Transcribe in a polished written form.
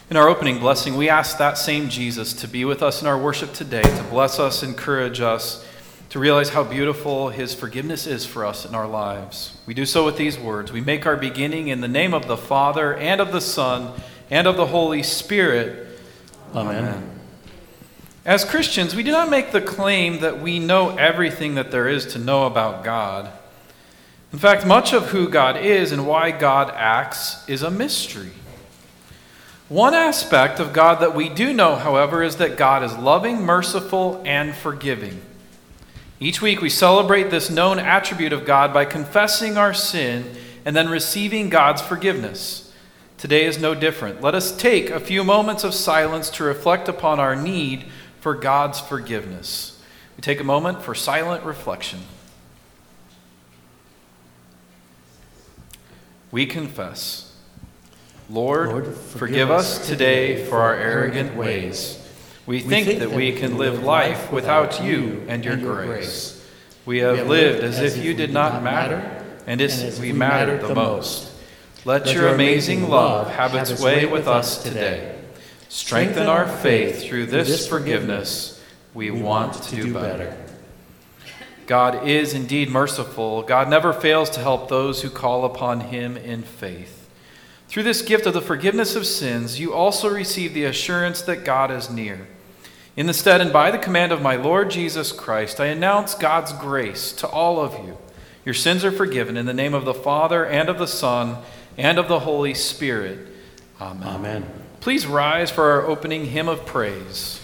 In our opening blessing, we ask that same Jesus to be with us in our worship today, to bless us, encourage us, to realize how beautiful his forgiveness is for us in our lives. We do so with these words. We make our beginning in the name of the Father, and of the Son, and of the Holy Spirit. Amen. As Christians, we do not make the claim that we know everything that there is to know about God. In fact, much of who God is and why God acts is a mystery. One aspect of God that we do know, however, is that God is loving, merciful, and forgiving. Each week we celebrate this known attribute of God by confessing our sin and then receiving God's forgiveness. Today is no different. Let us take a few moments of silence to reflect upon our need for God's forgiveness. We take a moment for silent reflection. We confess. Lord, forgive us today for our arrogant ways. We think that we can live life without you and your grace. We have lived as if you did not matter, and as if we mattered the most. Let your amazing love have its way with us today. Strengthen our faith through this forgiveness. We want to do better. God is indeed merciful. God never fails to help those who call upon him in faith. Through this gift of the forgiveness of sins, you also receive the assurance that God is near. In the stead and by the command of my Lord Jesus Christ, I announce God's grace to all of you. Your sins are forgiven in the name of the Father, and of the Son, and of the Holy Spirit. Amen. Please rise for our opening hymn of praise.